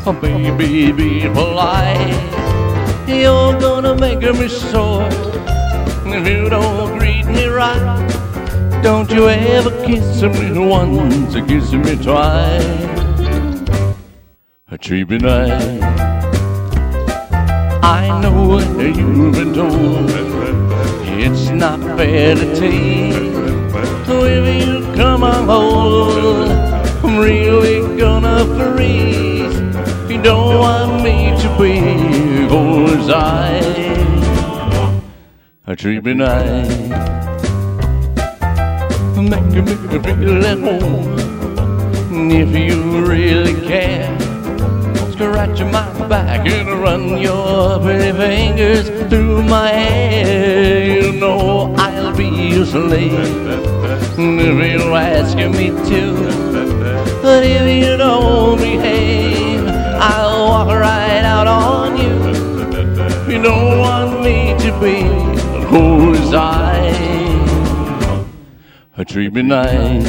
Oh, baby, be polite. You're gonna make me sore if you don't greet me right. Don't you ever kiss me once or kiss me twice. Treat me nice. I know that you've been told it's not fair to take. So if you come on hold, I'm really gonna freeze. You don't want me to be bullseye. Treat me nice. Make me feel at home. If you really care, scratch my back and run your pretty fingers through my hair. You know I'll be your slave if you ask me to. But if you don't behave, I'll walk right out on you. You don't want me to be a bullseye. Treat me nice.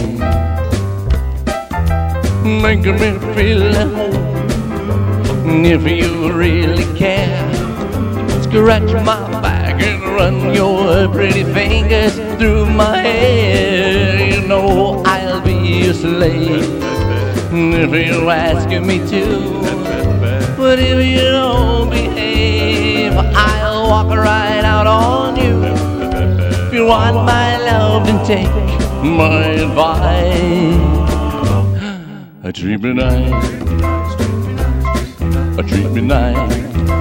Make me feel at home. If you really care, scratch my back and run your pretty fingers through my hair. You know I'll be your slave if you ask me to. But if you don't behave, I'll walk right out on you. If you want my love, then take my advice. Treat me nice. Treat me nice.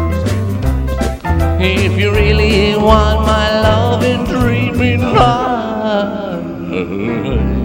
If you really want my love, then treat me nice.